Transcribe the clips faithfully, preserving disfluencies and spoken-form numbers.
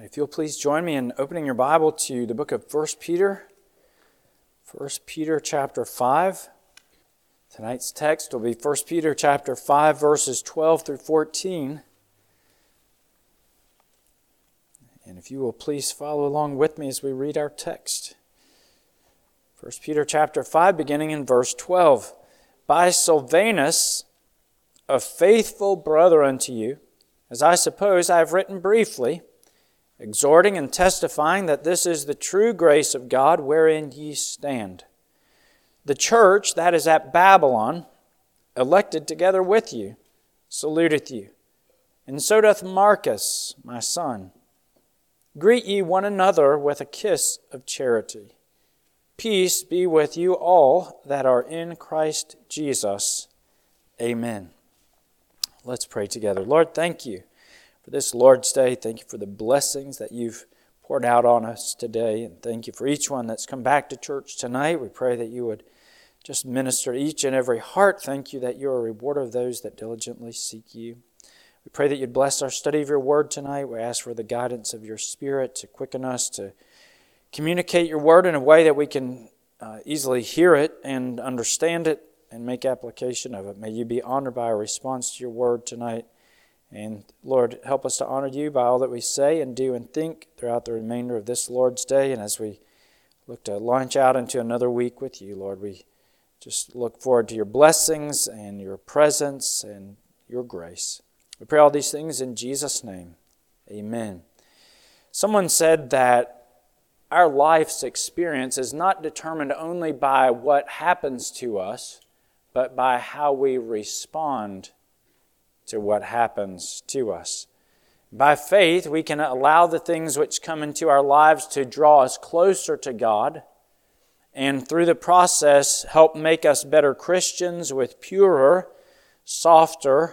If you'll please join me in opening your Bible to the book of First Peter. First Peter chapter five. Tonight's text will be First Peter chapter five, verses twelve through fourteen. And if you will please follow along with me as we read our text. First Peter chapter five, beginning in verse twelve. By Silvanus, a faithful brother unto you, as I suppose I have written briefly, exhorting and testifying that this is the true grace of God wherein ye stand. The church that is at Babylon, elected together with you, saluteth you. And so doth Marcus, my son. Greet ye one another with a kiss of charity. Peace be with you all that are in Christ Jesus. Amen. Let's pray together. Lord, thank you for this Lord's Day. Thank you for the blessings that you've poured out on us today. And thank you for each one that's come back to church tonight. We pray that you would just minister to each and every heart. Thank you that you're a rewarder of those that diligently seek you. We pray that you'd bless our study of your word tonight. We ask for the guidance of your Spirit to quicken us, to communicate your word in a way that we can uh, easily hear it and understand it and make application of it. May you be honored by our response to your word tonight. And Lord, help us to honor you by all that we say and do and think throughout the remainder of this Lord's Day. And as we look to launch out into another week with you, Lord, we just look forward to your blessings and your presence and your grace. We pray all these things in Jesus' name. Amen. Someone said that our life's experience is not determined only by what happens to us, but by how we respond to what happens to us. By faith, we can allow the things which come into our lives to draw us closer to God, and through the process help make us better Christians with purer, softer,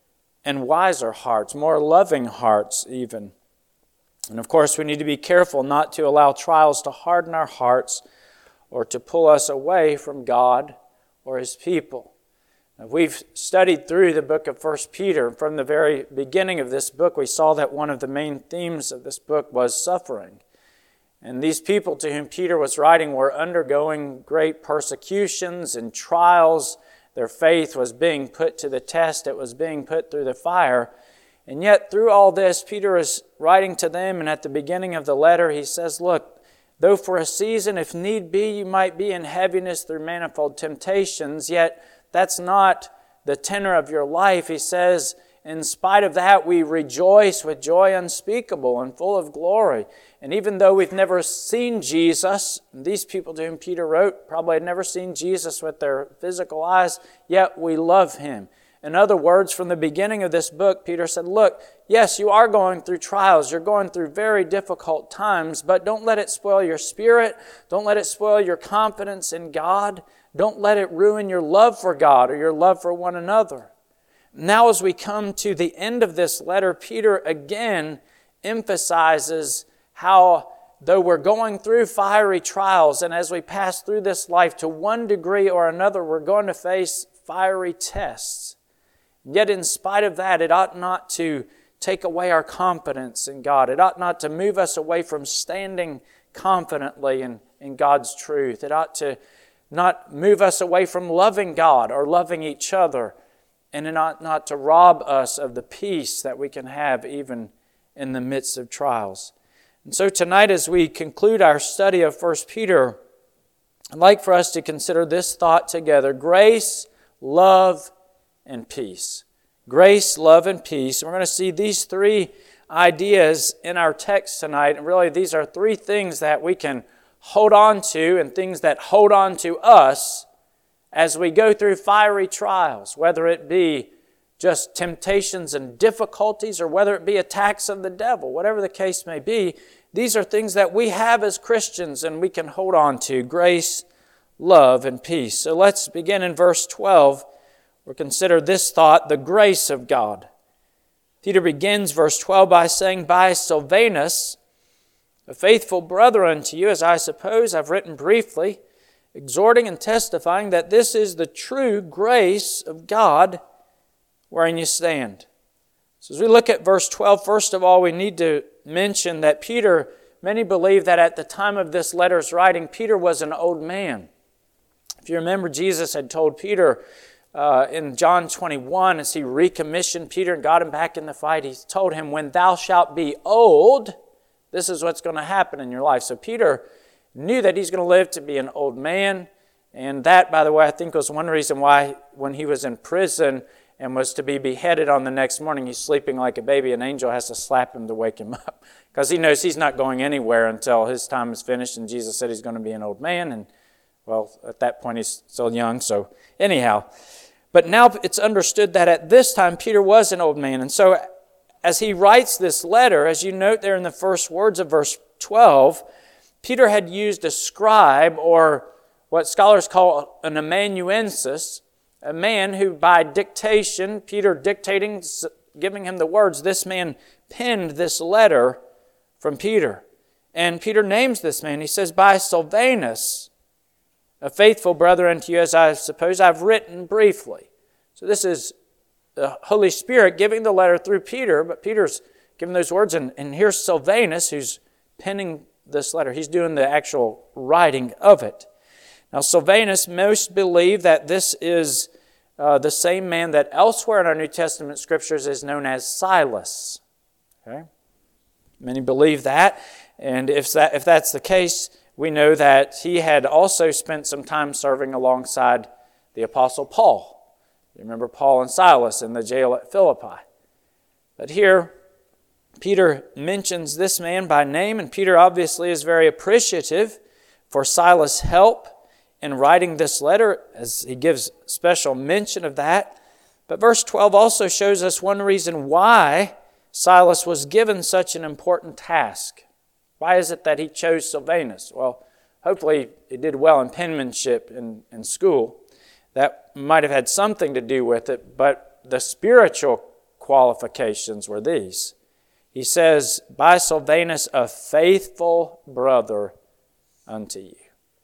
and wiser hearts, more loving hearts even. And of course, we need to be careful not to allow trials to harden our hearts or to pull us away from God or His people. Now, we've studied through the book of First Peter. From the very beginning of this book, we saw that one of the main themes of this book was suffering. And these people to whom Peter was writing were undergoing great persecutions and trials. Their faith was being put to the test. It was being put through the fire. And yet, through all this, Peter is writing to them, and at the beginning of the letter, he says, look, though for a season, if need be, you might be in heaviness through manifold temptations, yet that's not the tenor of your life. He says, in spite of that, we rejoice with joy unspeakable and full of glory. And even though we've never seen Jesus, these people to whom Peter wrote probably had never seen Jesus with their physical eyes, yet we love Him. In other words, from the beginning of this book, Peter said, look, yes, you are going through trials. You're going through very difficult times, but don't let it spoil your spirit. Don't let it spoil your confidence in God. Don't let it ruin your love for God or your love for one another. Now, as we come to the end of this letter, Peter again emphasizes how, though we're going through fiery trials, and as we pass through this life to one degree or another, we're going to face fiery tests. Yet in spite of that, it ought not to take away our confidence in God. It ought not to move us away from standing confidently in, in God's truth. It ought to not move us away from loving God or loving each other. And it ought not to rob us of the peace that we can have even in the midst of trials. And so tonight, as we conclude our study of First Peter, I'd like for us to consider this thought together: grace, love, and peace. Grace, love, and peace. And we're going to see these three ideas in our text tonight. And really, these are three things that we can hold on to and things that hold on to us as we go through fiery trials, whether it be just temptations and difficulties or whether it be attacks of the devil, whatever the case may be. These are things that we have as Christians and we can hold on to: grace, love, and peace. So let's begin in verse twelve. We'll consider this thought: the grace of God. Peter begins verse twelve by saying, by Silvanus, a faithful brother unto you, as I suppose I've written briefly, exhorting and testifying that this is the true grace of God wherein you stand. So as we look at verse twelve, first of all, we need to mention that Peter, many believe that at the time of this letter's writing, Peter was an old man. If you remember, Jesus had told Peter uh, in John twenty-one, as he recommissioned Peter and got him back in the fight, he told him, when thou shalt be old, this is what's going to happen in your life. So Peter knew that he's going to live to be an old man. And that, by the way, I think was one reason why when he was in prison and was to be beheaded on the next morning, he's sleeping like a baby. An angel has to slap him to wake him up because he knows he's not going anywhere until his time is finished. And Jesus said he's going to be an old man. And, well, at that point, he's still young. So anyhow, but now it's understood that at this time, Peter was an old man. And so as he writes this letter, as you note there in the first words of verse twelve, Peter had used a scribe, or what scholars call an amanuensis, a man who by dictation, Peter dictating, giving him the words, this man penned this letter from Peter. And Peter names this man. He says, by Silvanus, a faithful brother unto you, as I suppose I've written briefly. So this is the Holy Spirit giving the letter through Peter, but Peter's giving those words, and, and here's Silvanus who's penning this letter. He's doing the actual writing of it. Now, Silvanus, most believe that this is uh, the same man that elsewhere in our New Testament scriptures is known as Silas. Okay? Many believe that, and if that if that's the case, we know that he had also spent some time serving alongside the Apostle Paul. You remember Paul and Silas in the jail at Philippi. But here, Peter mentions this man by name, and Peter obviously is very appreciative for Silas' help in writing this letter, as he gives special mention of that. But verse twelve also shows us one reason why Silas was given such an important task. Why is it that he chose Silvanus? Well, hopefully he did well in penmanship in, in school. That might have had something to do with it, but the spiritual qualifications were these. He says, by Silvanus, a faithful brother unto you.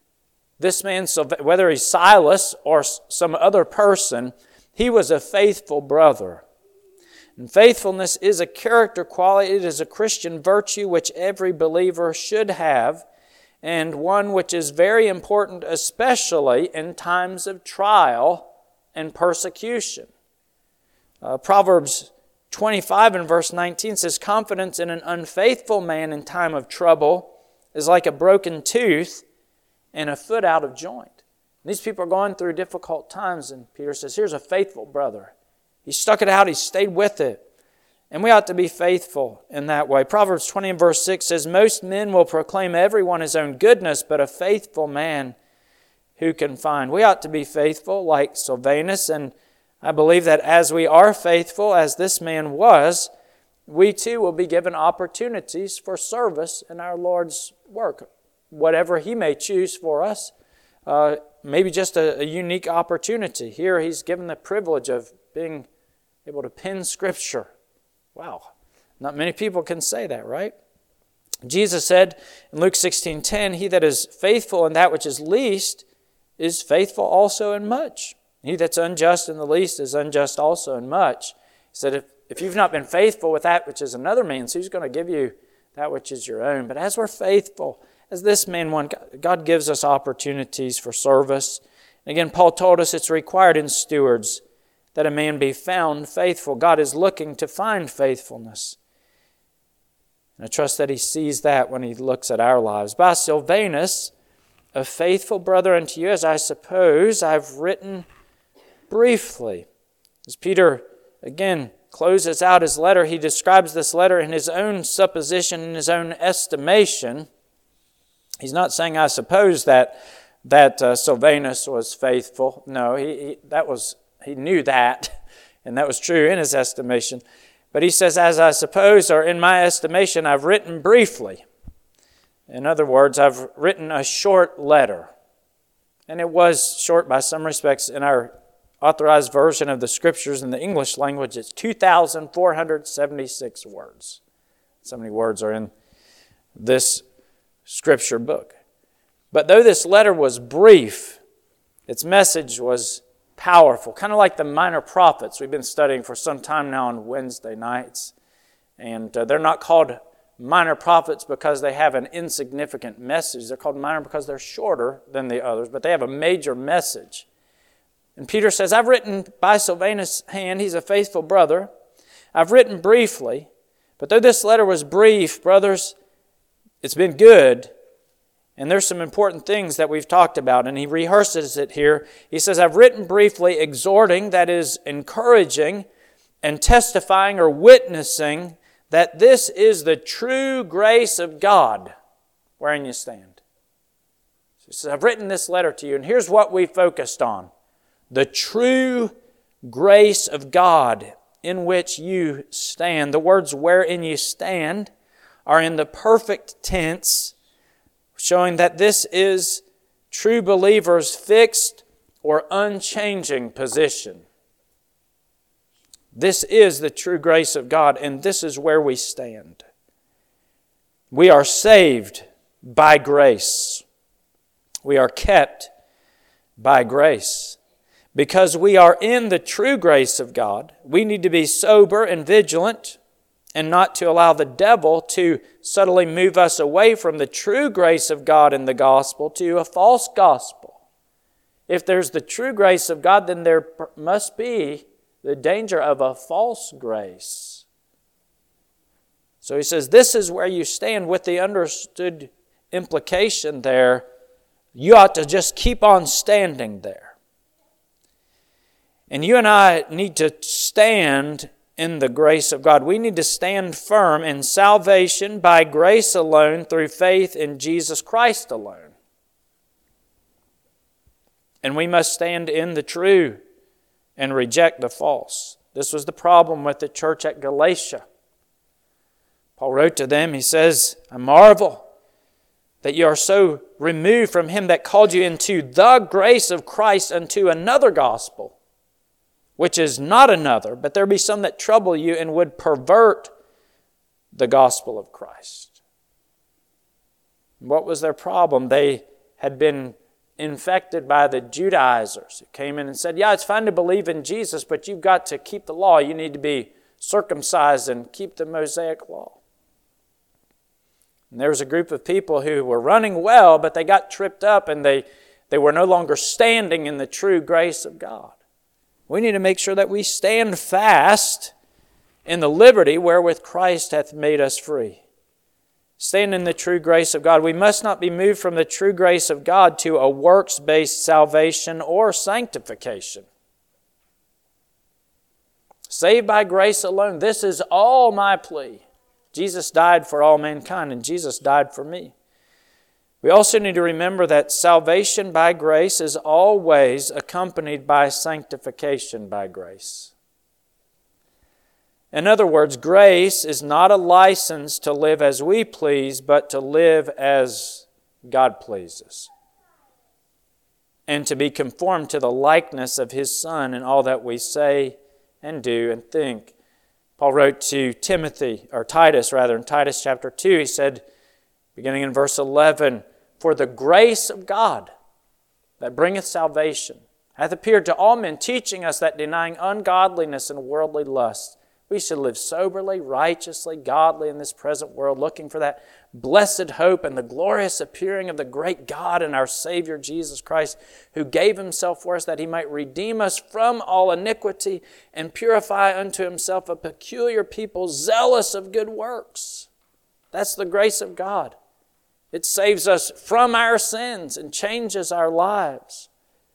This man, whether he's Silas or some other person, he was a faithful brother. And faithfulness is a character quality. It is a Christian virtue which every believer should have, and one which is very important, especially in times of trial and persecution. Uh, Proverbs twenty-five and verse nineteen says, confidence in an unfaithful man in time of trouble is like a broken tooth and a foot out of joint. These people are going through difficult times, and Peter says, here's a faithful brother. He stuck it out. He stayed with it. And we ought to be faithful in that way. Proverbs twenty and verse six says, most men will proclaim everyone his own goodness, but a faithful man who can find? We ought to be faithful like Silvanus, and I believe that as we are faithful, as this man was, we too will be given opportunities for service in our Lord's work. Whatever He may choose for us, uh, maybe just a, a unique opportunity. Here He's given the privilege of being able to pen Scripture. Wow, not many people can say that, right? Jesus said in Luke sixteen ten, he that is faithful in that which is least is faithful also in much. He that's unjust in the least is unjust also in much. He said, if, if you've not been faithful with that which is another man's, who's going to give you that which is your own? But as we're faithful, as this man won, God gives us opportunities for service. And again, Paul told us it's required in stewards that a man be found faithful. God is looking to find faithfulness. And I trust that He sees that when He looks at our lives. By Silvanus, a faithful brother unto you, as I suppose I've written briefly. As Peter, again, closes out his letter, he describes this letter in his own supposition, in his own estimation. He's not saying, I suppose, that that uh, Silvanus was faithful. No, he, he that was he knew that, and that was true in his estimation. But he says, as I suppose, or in my estimation, I've written briefly. In other words, I've written a short letter. And it was short by some respects. In our authorized version of the Scriptures in the English language, it's two thousand four hundred seventy-six words. So many words are in this Scripture book. But though this letter was brief, its message was powerful, kind of like the minor prophets we've been studying for some time now on Wednesday nights. And uh, they're not called minor prophets because they have an insignificant message. They're called minor because they're shorter than the others, but they have a major message. And Peter says, I've written by Silvanus' hand, he's a faithful brother. I've written briefly, but though this letter was brief, brothers, it's been good. And there's some important things that we've talked about, and he rehearses it here. He says, I've written briefly, exhorting, that is, encouraging, and testifying or witnessing that this is the true grace of God wherein you stand. So he says, I've written this letter to you, and here's what we focused on. The true grace of God in which you stand. The words wherein you stand are in the perfect tense, showing that this is true believers' fixed or unchanging position. This is the true grace of God, and this is where we stand. We are saved by grace. We are kept by grace. Because we are in the true grace of God, we need to be sober and vigilant and not to allow the devil to subtly move us away from the true grace of God in the gospel to a false gospel. If there's the true grace of God, then there must be the danger of a false grace. So he says, this is where you stand, with the understood implication there. You ought to just keep on standing there. And you and I need to stand in the grace of God. We need to stand firm in salvation by grace alone, through faith in Jesus Christ alone. And we must stand in the true and reject the false. This was the problem with the church at Galatia. Paul wrote to them, he says, I marvel that you are so removed from Him that called you into the grace of Christ unto another gospel, which is not another, but there be some that trouble you and would pervert the gospel of Christ. What was their problem? They had been infected by the Judaizers who came in and said, yeah, it's fine to believe in Jesus, but you've got to keep the law. You need to be circumcised and keep the Mosaic law. And there was a group of people who were running well, but they got tripped up and they, they were no longer standing in the true grace of God. We need to make sure that we stand fast in the liberty wherewith Christ hath made us free. Stand in the true grace of God. We must not be moved from the true grace of God to a works-based salvation or sanctification. Saved by grace alone. This is all my plea. Jesus died for all mankind, and Jesus died for me. We also need to remember that salvation by grace is always accompanied by sanctification by grace. In other words, grace is not a license to live as we please, but to live as God pleases, and to be conformed to the likeness of His Son in all that we say and do and think. Paul wrote to Timothy, or Titus rather, in Titus chapter two, he said, beginning in verse eleven, for the grace of God that bringeth salvation hath appeared to all men, teaching us that denying ungodliness and worldly lust, we should live soberly, righteously, godly in this present world, looking for that blessed hope and the glorious appearing of the great God and our Savior Jesus Christ, who gave Himself for us that He might redeem us from all iniquity and purify unto Himself a peculiar people zealous of good works. That's the grace of God. It saves us from our sins and changes our lives.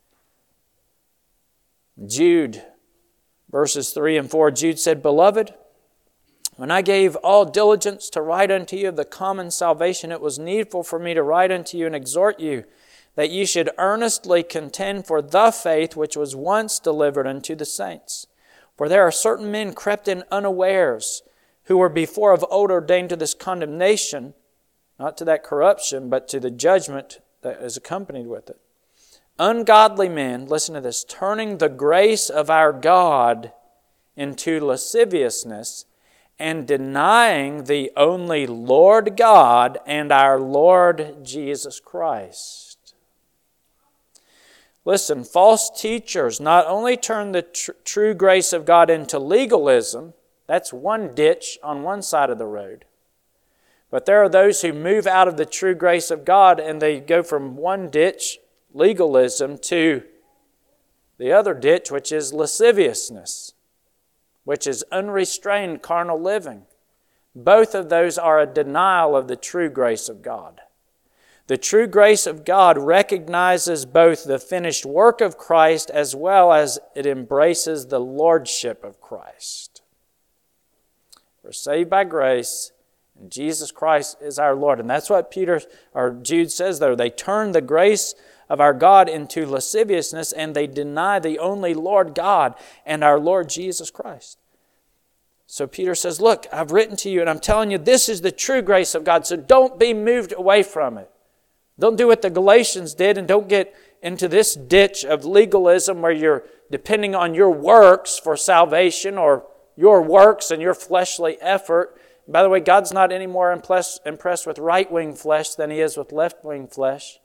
Jude, verses three and four, Jude said, Beloved, when I gave all diligence to write unto you of the common salvation, it was needful for me to write unto you and exhort you that ye should earnestly contend for the faith which was once delivered unto the saints. For there are certain men crept in unawares, who were before of old ordained to this condemnation, not to that corruption, but to the judgment that is accompanied with it. Ungodly men, listen to this, turning the grace of our God into lasciviousness and denying the only Lord God and our Lord Jesus Christ. Listen, false teachers not only turn the tr- true grace of God into legalism, that's one ditch on one side of the road. But there are those who move out of the true grace of God and they go from one ditch, legalism, to the other ditch, which is lasciviousness, which is unrestrained carnal living. Both of those are a denial of the true grace of God. The true grace of God recognizes both the finished work of Christ as well as it embraces the lordship of Christ. We're saved by grace, and Jesus Christ is our Lord. And that's what Peter or Jude says there. They turn the grace of our God into lasciviousness, and they deny the only Lord God and our Lord Jesus Christ. So Peter says, look, I've written to you, and I'm telling you this is the true grace of God, so don't be moved away from it. Don't do what the Galatians did, and don't get into this ditch of legalism where you're depending on your works for salvation or your works and your fleshly effort. By the way, God's not any more impressed, impressed with right-wing flesh than He is with left-wing flesh.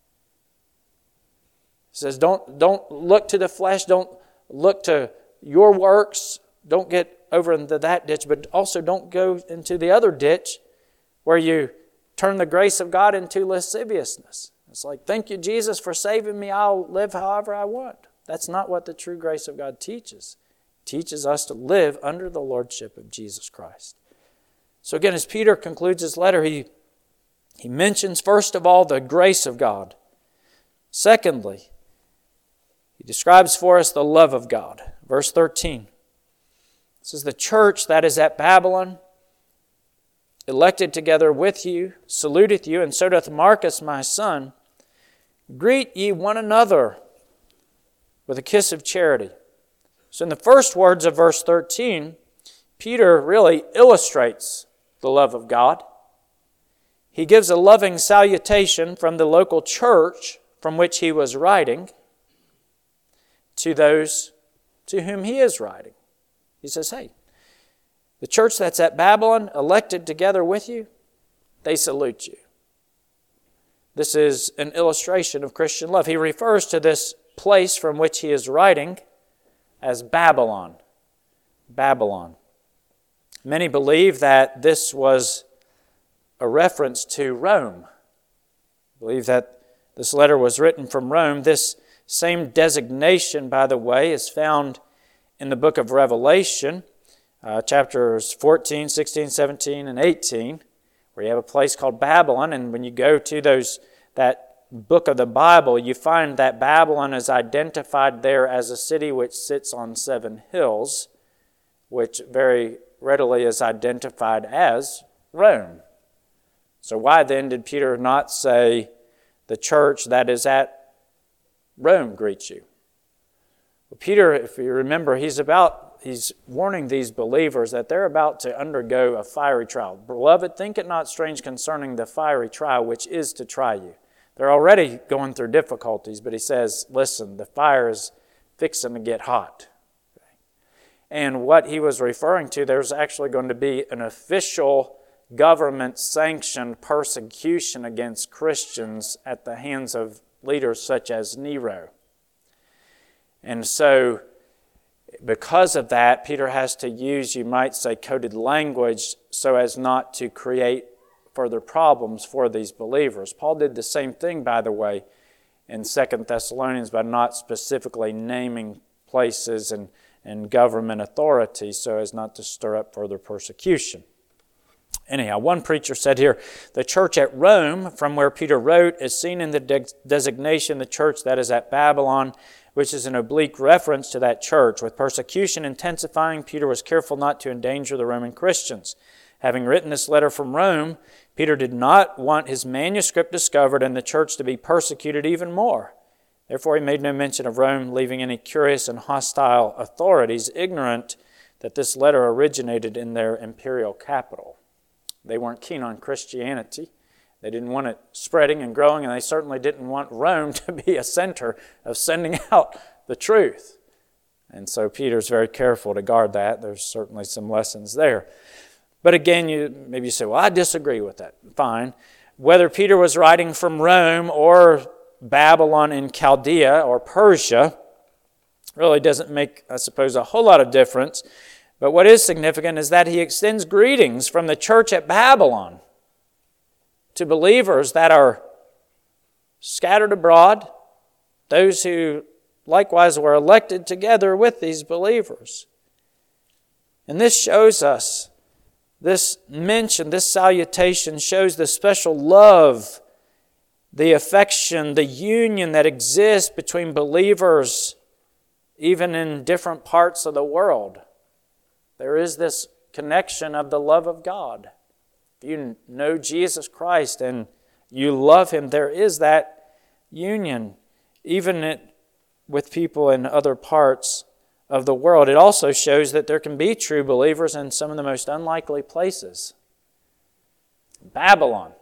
He says, don't, don't look to the flesh, don't look to your works, don't get over into that ditch, but also don't go into the other ditch where you turn the grace of God into lasciviousness. It's like, thank you, Jesus, for saving me. I'll live however I want. That's not what the true grace of God teaches. It teaches us to live under the lordship of Jesus Christ. So again, as Peter concludes his letter, he, he mentions, first of all, the grace of God. Secondly, he describes for us the love of God. Verse thirteen. It says, the church that is at Babylon, elected together with you, saluteth you, and so doth Marcus my son. Greet ye one another with a kiss of charity. So in the first words of verse thirteen, Peter really illustrates the love of God. He gives a loving salutation from the local church from which he was writing to those to whom he is writing. He says, hey, the church that's at Babylon, elected together with you, they salute you. This is an illustration of Christian love. He refers to this place from which he is writing as Babylon. Babylon. Many believe that this was a reference to Rome. I believe that this letter was written from Rome. This same designation, by the way, is found in the book of Revelation, Uh, chapters fourteen, sixteen, seventeen, and eighteen, where you have a place called Babylon. And when you go to those that book of the Bible, you find that Babylon is identified there as a city which sits on seven hills, which very readily is identified as Rome. So why then did Peter not say, the church that is at Rome greets you? Well, Peter, if you remember, he's about He's warning these believers that they're about to undergo a fiery trial. Beloved, think it not strange concerning the fiery trial which is to try you. They're already going through difficulties, but he says, listen, the fire is fixing to get hot. And what he was referring to, there's actually going to be an official government-sanctioned persecution against Christians at the hands of leaders such as Nero. And so, because of that, Peter has to use, you might say, coded language so as not to create further problems for these believers. Paul did the same thing, by the way, in Second Thessalonians by not specifically naming places and, and government authority so as not to stir up further persecution. Anyhow, one preacher said here, the church at Rome, from where Peter wrote, is seen in the de- designation the church that is at Babylon, which is an oblique reference to that church. With persecution intensifying, Peter was careful not to endanger the Roman Christians. Having written this letter from Rome, Peter did not want his manuscript discovered and the church to be persecuted even more. Therefore, he made no mention of Rome, leaving any curious and hostile authorities ignorant that this letter originated in their imperial capital. They weren't keen on Christianity. They didn't want it spreading and growing, and they certainly didn't want Rome to be a center of sending out the truth. And so Peter's very careful to guard that. There's certainly some lessons there. But again, you maybe you say, well, I disagree with that. Fine. Whether Peter was writing from Rome or Babylon in Chaldea or Persia really doesn't make, I suppose, a whole lot of difference. But what is significant is that he extends greetings from the church at Babylon to believers that are scattered abroad, those who likewise were elected together with these believers. And this shows us, this mention, this salutation shows the special love, the affection, the union that exists between believers even in different parts of the world. There is this connection of the love of God. If you know Jesus Christ and you love Him, there is that union, even it, with people in other parts of the world. It also shows that there can be true believers in some of the most unlikely places. Babylon.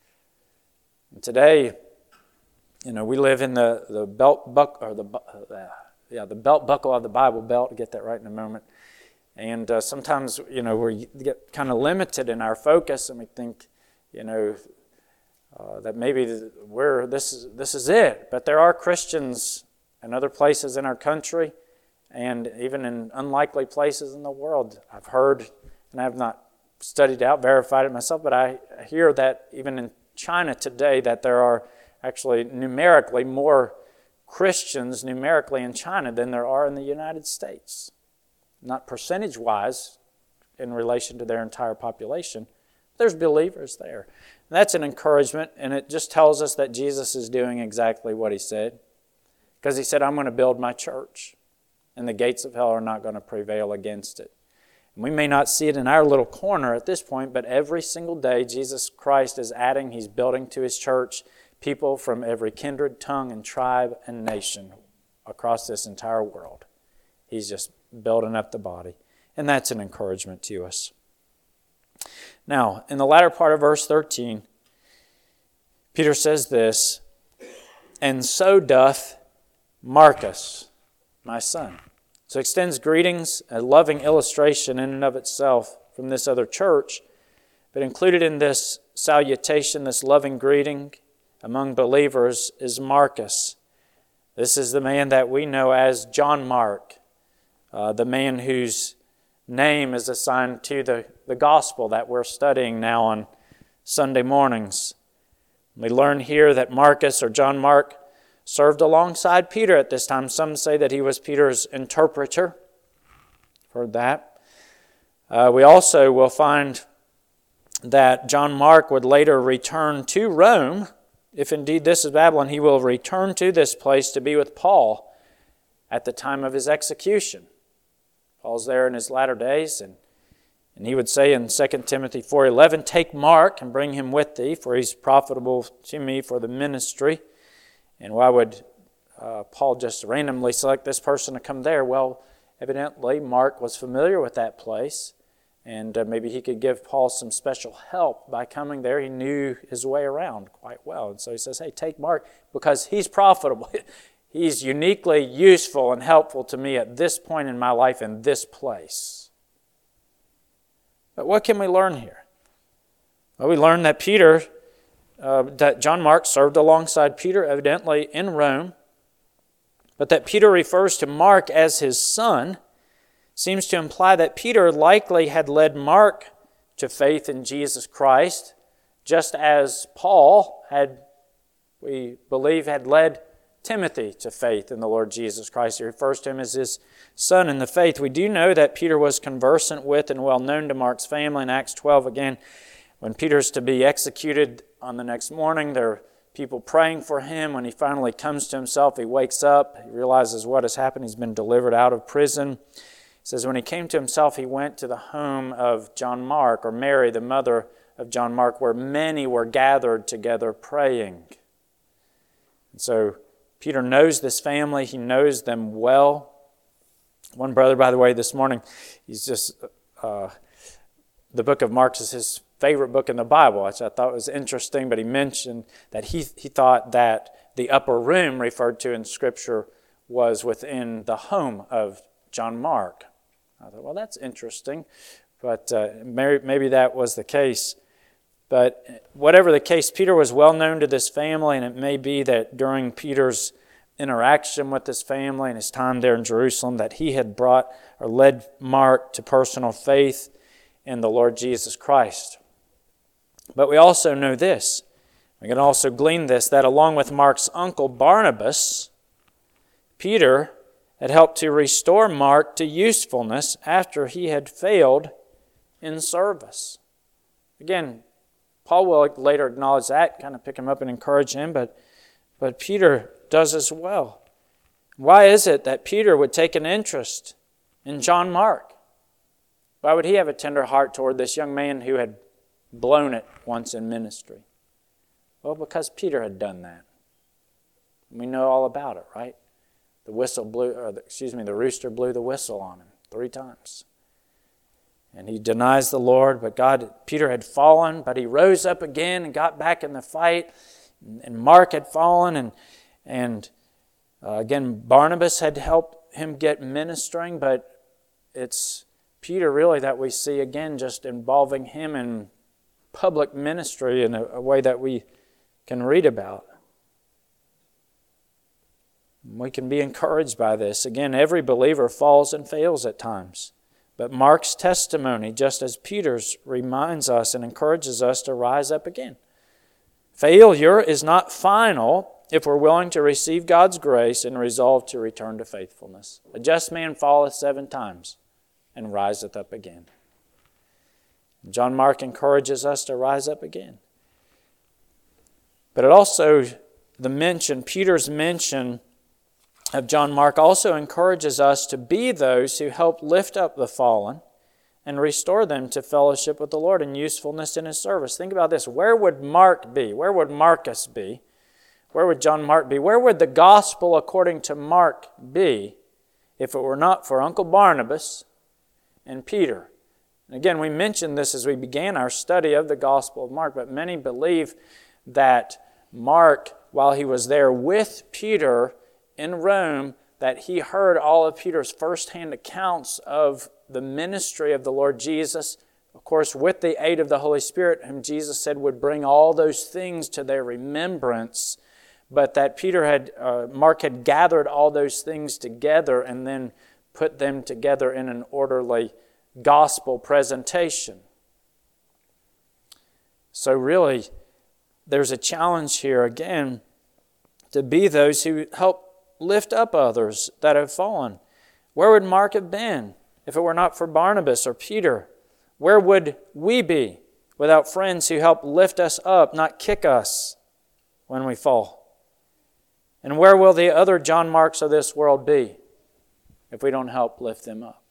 And today, you know, we live in the, the belt buckle, or the uh, yeah, the belt buckle of the Bible Belt. I'll get that right in a moment. And uh, sometimes, you know, we get kind of limited in our focus, and we think, you know, uh, that maybe we're this is this is it. But there are Christians in other places in our country, and even in unlikely places in the world. I've heard, and I have not studied out, verified it myself, but I hear that even in China today, that there are actually numerically more Christians numerically in China than there are in the United States. Not percentage-wise in relation to their entire population. There's believers there. And that's an encouragement, and it just tells us that Jesus is doing exactly what He said. Because He said, I'm going to build my church, and the gates of hell are not going to prevail against it. And we may not see it in our little corner at this point, but every single day Jesus Christ is adding, He's building to His church people from every kindred, tongue, and tribe and nation across this entire world. He's just building up the body. And that's an encouragement to us. Now, in the latter part of verse thirteen, Peter says this, and so doth Marcus, my son. So extends greetings, a loving illustration in and of itself from this other church, but included in this salutation, this loving greeting among believers is Marcus. This is the man that we know as John Mark, uh, the man whose name is assigned to the, the gospel that we're studying now on Sunday mornings. We learn here that Marcus, or John Mark, served alongside Peter at this time. Some say that he was Peter's interpreter. Heard that. Uh, we also will find that John Mark would later return to Rome. If indeed this is Babylon, he will return to this place to be with Paul at the time of his execution. Paul's there in his latter days, and, and he would say in Second Timothy four eleven, take Mark and bring him with thee, for he's profitable to me for the ministry. And why would uh, Paul just randomly select this person to come there? Well, evidently Mark was familiar with that place, and uh, maybe he could give Paul some special help by coming there. He knew his way around quite well. And so he says, hey, take Mark because he's profitable. He's uniquely useful and helpful to me at this point in my life in this place. But what can we learn here? Well, we learn that Peter... Uh, that John Mark served alongside Peter, evidently in Rome, but that Peter refers to Mark as his son seems to imply that Peter likely had led Mark to faith in Jesus Christ, just as Paul had, we believe, had led Timothy to faith in the Lord Jesus Christ. He refers to him as his son in the faith. We do know that Peter was conversant with and well known to Mark's family in Acts twelve. Again, when Peter's to be executed on the next morning, there are people praying for him. When he finally comes to himself, he wakes up, he realizes what has happened. He's been delivered out of prison. It says, when he came to himself, he went to the home of John Mark, or Mary, the mother of John Mark, where many were gathered together praying. And so Peter knows this family. He knows them well. One brother, by the way, this morning, he's just, uh, the book of Mark is his favorite book in the Bible, which I thought was interesting, but he mentioned that he, he thought that the upper room referred to in Scripture was within the home of John Mark. I thought, well, that's interesting, but uh, maybe that was the case. But whatever the case, Peter was well known to this family, and it may be that during Peter's interaction with this family and his time there in Jerusalem that he had brought or led Mark to personal faith in the Lord Jesus Christ. But we also know this. We can also glean this, that along with Mark's uncle Barnabas, Peter had helped to restore Mark to usefulness after he had failed in service. Again, Paul will later acknowledge that, kind of pick him up and encourage him, but, but Peter does as well. Why is it that Peter would take an interest in John Mark? Why would he have a tender heart toward this young man who had blown it once in ministry? Well, because Peter had done that. We know all about it, right? The whistle blew, or the, excuse me, the rooster blew the whistle on him three times. And he denies the Lord, but God, Peter had fallen, but he rose up again and got back in the fight. And Mark had fallen, and and uh, again, Barnabas had helped him get ministering, but it's Peter really that we see again just involving him in public ministry in a, a way that we can read about. We can be encouraged by this. Again, every believer falls and fails at times. But Mark's testimony, just as Peter's, reminds us and encourages us to rise up again. Failure is not final if we're willing to receive God's grace and resolve to return to faithfulness. A just man falleth seven times and riseth up again. John Mark encourages us to rise up again. But it also, the mention, Peter's mention of John Mark also encourages us to be those who help lift up the fallen and restore them to fellowship with the Lord and usefulness in His service. Think about this. Where would Mark be? Where would Marcus be? Where would John Mark be? Where would the gospel according to Mark be if it were not for Uncle Barnabas and Peter? And again, we mentioned this as we began our study of the Gospel of Mark, but many believe that Mark, while he was there with Peter in Rome, that he heard all of Peter's firsthand accounts of the ministry of the Lord Jesus, of course, with the aid of the Holy Spirit, whom Jesus said would bring all those things to their remembrance, but that Peter had, uh, Mark had gathered all those things together and then put them together in an orderly gospel presentation. So really, there's a challenge here again to be those who help lift up others that have fallen. Where would Mark have been if it were not for Barnabas or Peter? Where would we be without friends who help lift us up, not kick us when we fall? And where will the other John Marks of this world be if we don't help lift them up?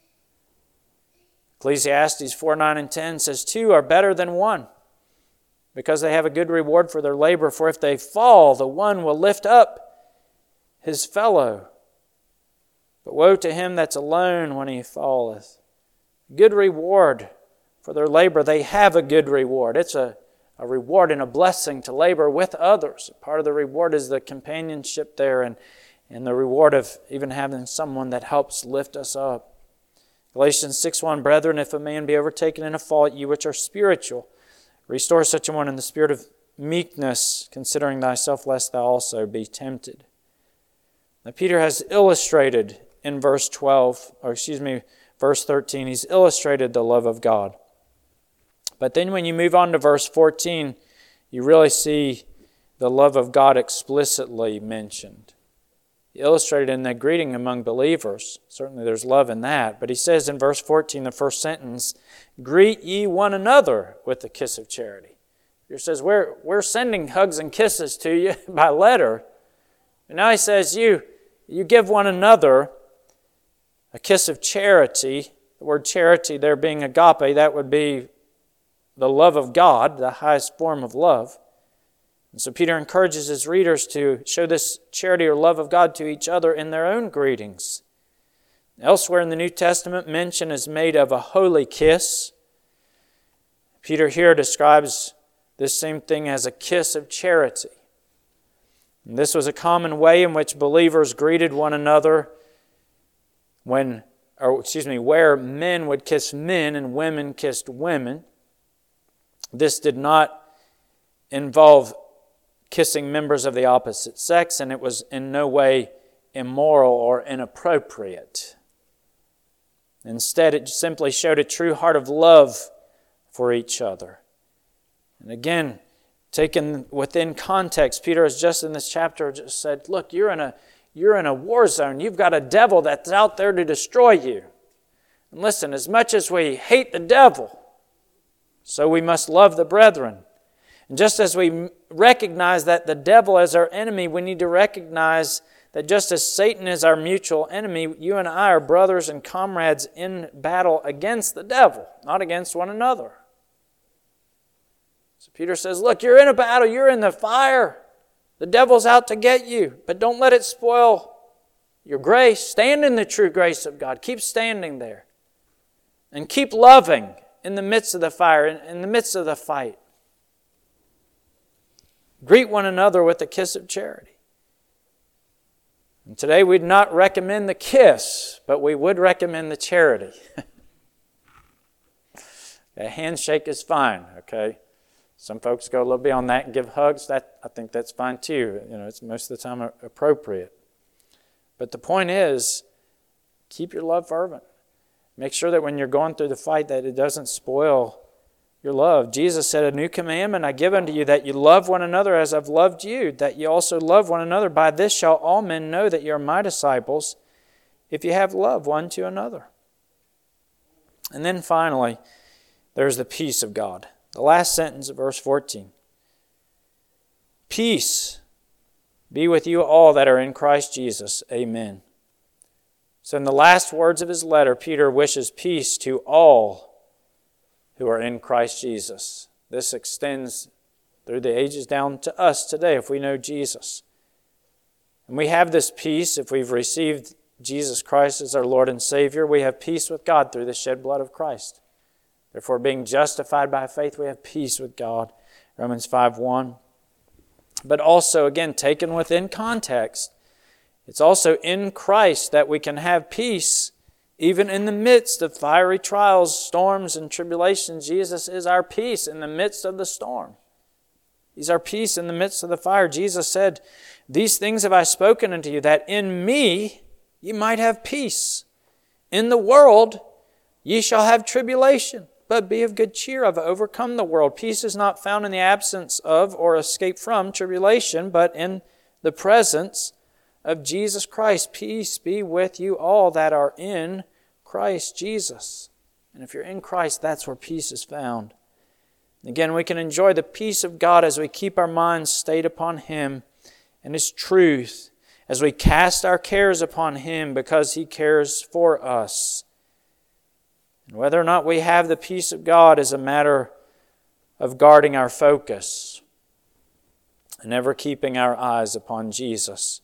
Ecclesiastes four, nine, and ten says, two are better than one, because they have a good reward for their labor. For if they fall, the one will lift up his fellow. But woe to him that's alone when he falleth. Good reward for their labor. They have a good reward. It's a, a reward and a blessing to labor with others. Part of the reward is the companionship there and, and the reward of even having someone that helps lift us up. Galatians six one, brethren, if a man be overtaken in a fault, you which are spiritual, restore such a one in the spirit of meekness, considering thyself, lest thou also be tempted. Now, Peter has illustrated in verse twelve, or excuse me, verse thirteen, he's illustrated the love of God. But then when you move on to verse fourteen, you really see the love of God explicitly mentioned. He illustrated in the greeting among believers. Certainly there's love in that. But he says in verse fourteen, the first sentence, greet ye one another with the kiss of charity. He says, we're, we're sending hugs and kisses to you by letter. And now he says, you, you give one another a kiss of charity. The word charity there being agape, that would be the love of God, the highest form of love. And so Peter encourages his readers to show this charity or love of God to each other in their own greetings. Elsewhere in the New Testament, mention is made of a holy kiss. Peter here describes this same thing as a kiss of charity. And this was a common way in which believers greeted one another when, or excuse me, where men would kiss men and women kissed women. This did not involve kissing members of the opposite sex, and it was in no way immoral or inappropriate. Instead, it simply showed a true heart of love for each other. And again, taken within context, Peter has just in this chapter just said, look, you're in a you're in a war zone. You've got a devil that's out there to destroy you. And listen, as much as we hate the devil, so we must love the brethren. And just as we recognize that the devil is our enemy, we need to recognize that just as Satan is our mutual enemy, you and I are brothers and comrades in battle against the devil, not against one another. So Peter says, look, you're in a battle, you're in the fire. The devil's out to get you, but don't let it spoil your grace. Stand in the true grace of God. Keep standing there. And keep loving in the midst of the fire, in the midst of the fight. Greet one another with a kiss of charity. And today we'd not recommend the kiss, but we would recommend the charity. A handshake is fine, okay? Some folks go a little beyond that and give hugs. That I think that's fine too. You know, it's most of the time appropriate. But the point is, keep your love fervent. Make sure that when you're going through the fight that it doesn't spoil your love. Jesus said, a new commandment I give unto you, that you love one another as I've loved you, that you also love one another. By this shall all men know that you are my disciples, if you have love one to another. And then finally, there's the peace of God. The last sentence of verse fourteen. Peace be with you all that are in Christ Jesus. Amen. So in the last words of his letter, Peter wishes peace to all who are in Christ Jesus. This extends through the ages down to us today if we know Jesus. And we have this peace if we've received Jesus Christ as our Lord and Savior. We have peace with God through the shed blood of Christ. Therefore, being justified by faith, we have peace with God. Romans five one. But also, again, taken within context, it's also in Christ that we can have peace even in the midst of fiery trials, storms, and tribulations. Jesus is our peace in the midst of the storm. He's our peace in the midst of the fire. Jesus said, these things have I spoken unto you, that in me ye might have peace. In the world ye shall have tribulation, but be of good cheer. I've overcome the world. Peace is not found in the absence of or escape from tribulation, but in the presence of Jesus Christ. Peace be with you all that are in Christ Jesus. And if you're in Christ, that's where peace is found. Again, we can enjoy the peace of God as we keep our minds stayed upon Him and His truth, as we cast our cares upon Him because He cares for us. And whether or not we have the peace of God is a matter of guarding our focus and ever keeping our eyes upon Jesus.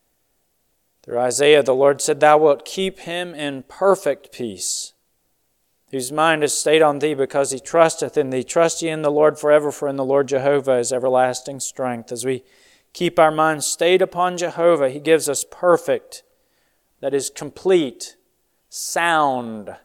Through Isaiah, the Lord said, thou wilt keep him in perfect peace, whose mind is stayed on thee because he trusteth in thee. Trust ye in the Lord forever, for in the Lord Jehovah is everlasting strength. As we keep our minds stayed upon Jehovah, He gives us perfect, that is complete, sound,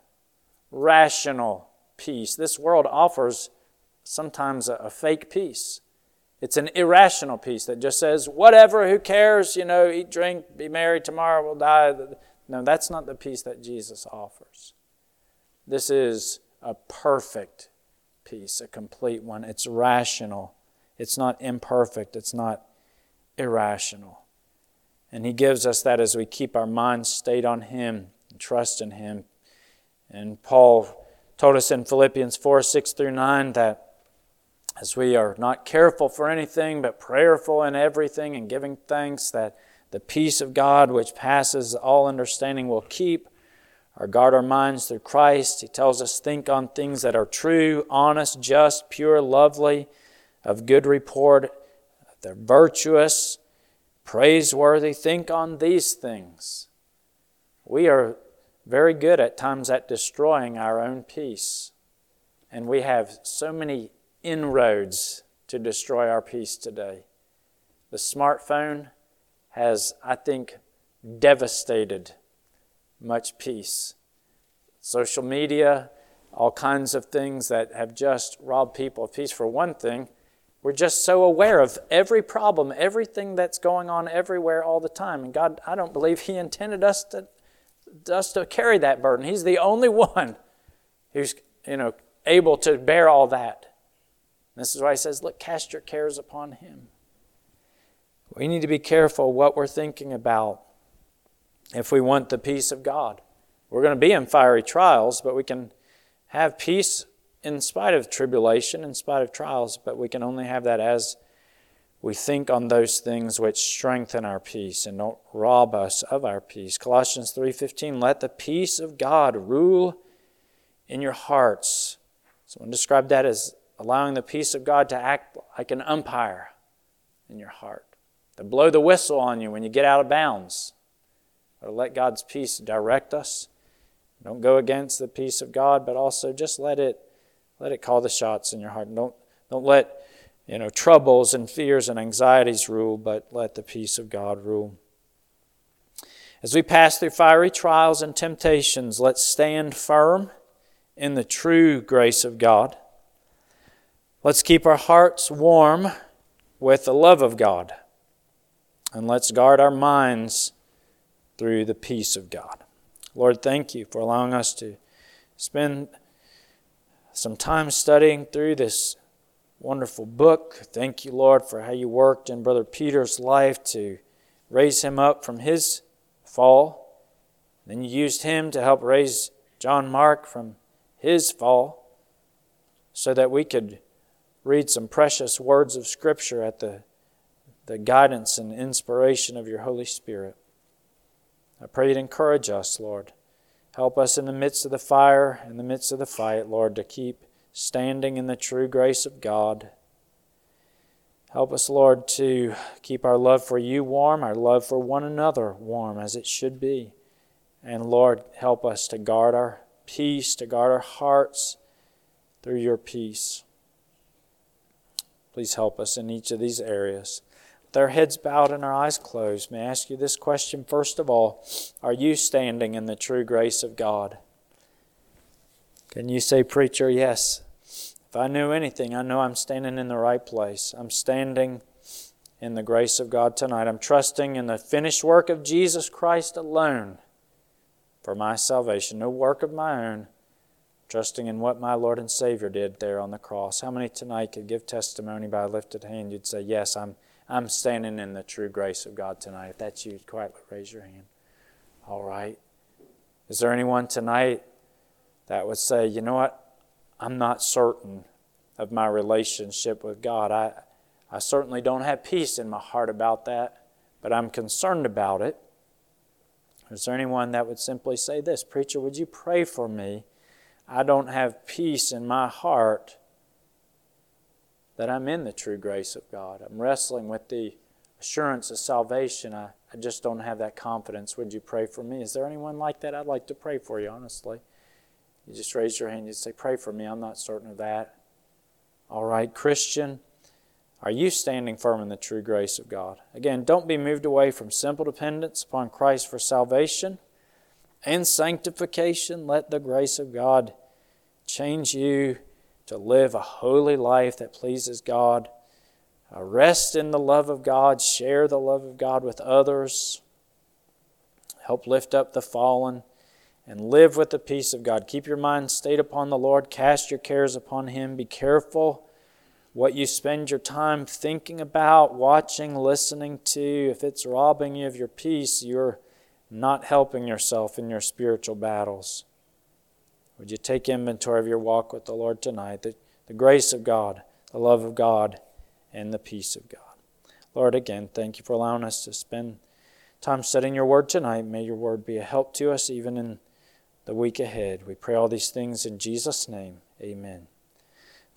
rational peace. This world offers sometimes a, a fake peace. It's an irrational peace that just says, whatever, who cares, you know, eat, drink, be merry, tomorrow we'll die. No, that's not the peace that Jesus offers. This is a perfect peace, a complete one. It's rational. It's not imperfect. It's not irrational. And He gives us that as we keep our minds stayed on Him and trust in Him. And Paul told us in Philippians four, six through nine that as we are not careful for anything, but prayerful in everything and giving thanks, that the peace of God, which passes all understanding, will keep or guard our minds through Christ. He tells us, think on things that are true, honest, just, pure, lovely, of good report. They're virtuous, praiseworthy. Think on these things. We are very good at times at destroying our own peace. And we have so many inroads to destroy our peace today. The smartphone has, I think, devastated much peace. Social media, all kinds of things that have just robbed people of peace. For one thing, we're just so aware of every problem, everything that's going on everywhere all the time. And God, I don't believe He intended us to, us to carry that burden. He's the only one who's, you know, able to bear all that. And this is why He says, look, cast your cares upon Him. We need to be careful what we're thinking about if we want the peace of God. We're going to be in fiery trials, but we can have peace in spite of tribulation, in spite of trials, but we can only have that as we think on those things which strengthen our peace and don't rob us of our peace. Colossians three fifteen, let the peace of God rule in your hearts. Someone described that as allowing the peace of God to act like an umpire in your heart, to blow the whistle on you when you get out of bounds, or let God's peace direct us. Don't go against the peace of God, but also just let it let it call the shots in your heart. Don't don't let you know troubles and fears and anxieties rule, but let the peace of God rule. As we pass through fiery trials and temptations, let's stand firm in the true grace of God. Let's keep our hearts warm with the love of God. And let's guard our minds through the peace of God. Lord, thank You for allowing us to spend some time studying through this wonderful book. Thank You, Lord, for how You worked in Brother Peter's life to raise him up from his fall. Then You used him to help raise John Mark from his fall so that we could read some precious words of Scripture at the, the guidance and inspiration of Your Holy Spirit. I pray You'd encourage us, Lord. Help us in the midst of the fire, in the midst of the fight, Lord, to keep standing in the true grace of God. Help us, Lord, to keep our love for You warm, our love for one another warm as it should be. And Lord, help us to guard our peace, to guard our hearts through Your peace. Please help us in each of these areas. With our heads bowed and our eyes closed, may I ask you this question first of all. Are you standing in the true grace of God? Can you say, preacher, yes. If I knew anything, I know I'm standing in the right place. I'm standing in the grace of God tonight. I'm trusting in the finished work of Jesus Christ alone for my salvation. No work of my own. Trusting in what my Lord and Savior did there on the cross. How many tonight could give testimony by a lifted hand? You'd say, yes, I'm I'm standing in the true grace of God tonight. If that's you, quietly raise your hand. All right. Is there anyone tonight that would say, you know what? I'm not certain of my relationship with God. I, I certainly don't have peace in my heart about that, but I'm concerned about it. Is there anyone that would simply say this, preacher, would you pray for me? I don't have peace in my heart that I'm in the true grace of God. I'm wrestling with the assurance of salvation. I, I just don't have that confidence. Would you pray for me? Is there anyone like that? I'd like to pray for you, honestly. You just raise your hand. You say, pray for me. I'm not certain of that. All right, Christian, are you standing firm in the true grace of God? Again, don't be moved away from simple dependence upon Christ for salvation and sanctification. Let the grace of God change you to live a holy life that pleases God. Uh, rest in the love of God. Share the love of God with others. Help lift up the fallen. And live with the peace of God. Keep your mind stayed upon the Lord. Cast your cares upon Him. Be careful what you spend your time thinking about, watching, listening to. If it's robbing you of your peace, you're not helping yourself in your spiritual battles. Would you take inventory of your walk with the Lord tonight? The, the grace of God, the love of God, and the peace of God. Lord, again, thank You for allowing us to spend time studying Your Word tonight. May Your Word be a help to us even in the week ahead. We pray all these things in Jesus' name. Amen.